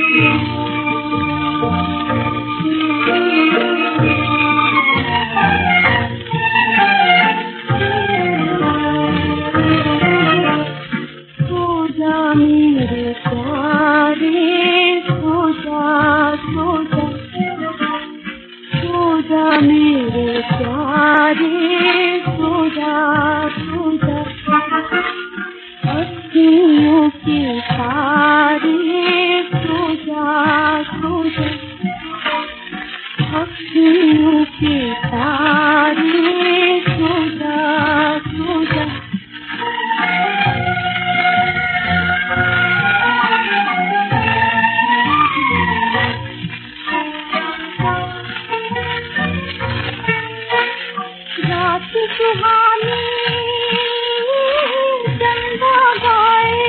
मेरे प्यारे सो जा अखियों के तारे सो जा अखियों के तारे सो जा रात सुहानी चंदा गाए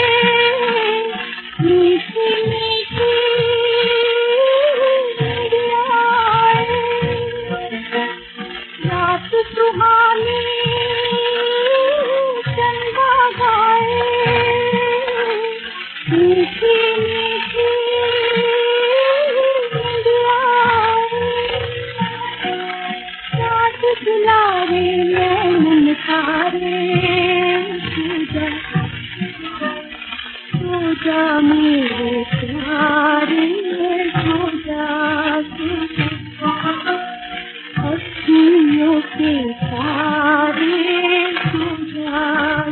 मीठी मीठी निंदियाँ आए रात सुहानी चंदा गाए मीठी मीठी निंदियाँ आए दुलारे नैन तारे सो जा मेरे प्यारे सो जा अखियों के तारे सो जा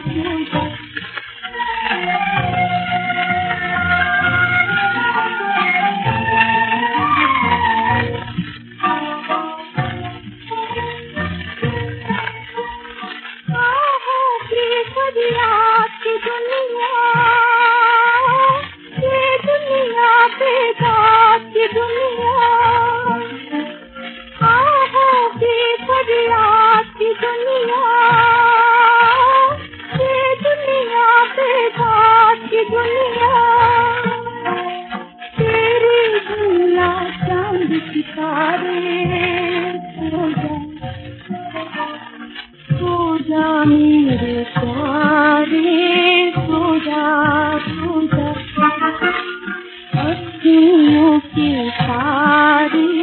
की दुनिया ये दुनिया बेदात की दुनिया आहों की फरियाद की दुनिया ये दुनिया बेदात की दुनिया तेरी दुनिया चांद सितारे सो जा मेरे प्यारे सो जा अखियों के तारे